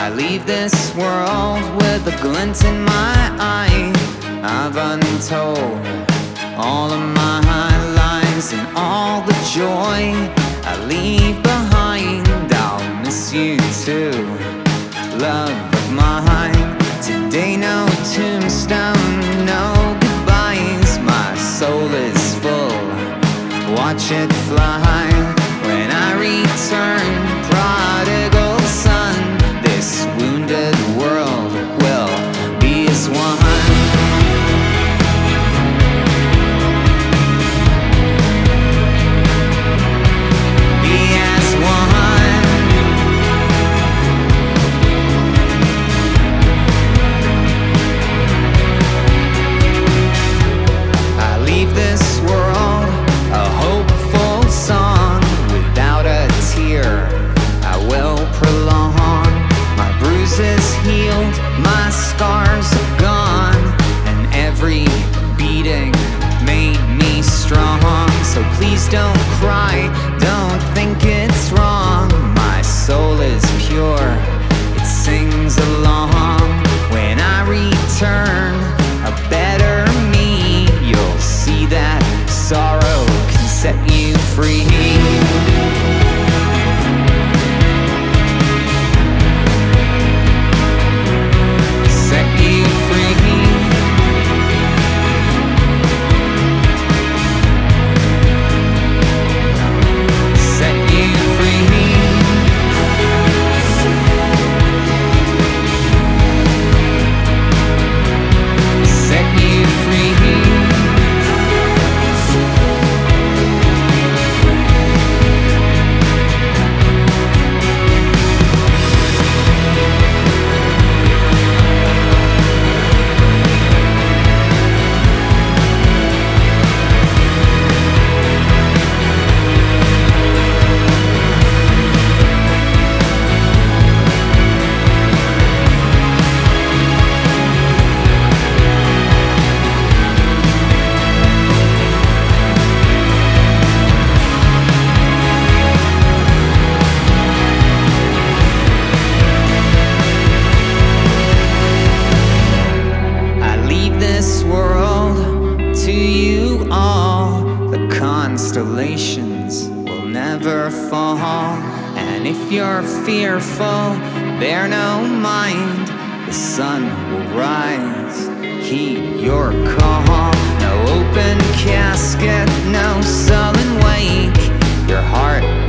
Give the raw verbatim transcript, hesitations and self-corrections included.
I leave this world with a glint in my eye. I've untold all of my lies and all the joy I leave behind. I'll miss you too, love of mine. Today no tombstone, no goodbyes. My soul is full, watch it fly. When I return, prodigal son, this wounded world will be as one. This world a hopeful song. Without a tear I will prolong. My bruises healed, my scars are gone, and every beating made me strong. So please don't cry, don't think it's wrong. My soul is pure, it sings along. When I return, a better me, you'll see that sorrow can set you free. Set you free. Set you free. Set you free. This world to you all, the constellations will never fall. And if you're fearful, bear no mind, the sun will rise, heed your call. No open casket, no sullen wake, your heart